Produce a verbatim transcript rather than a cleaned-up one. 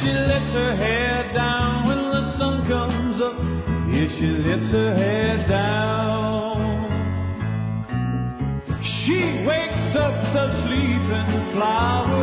she lets her hair down when the sun comes up. Yeah, she lets her hair down. She wakes up the sleeping flower.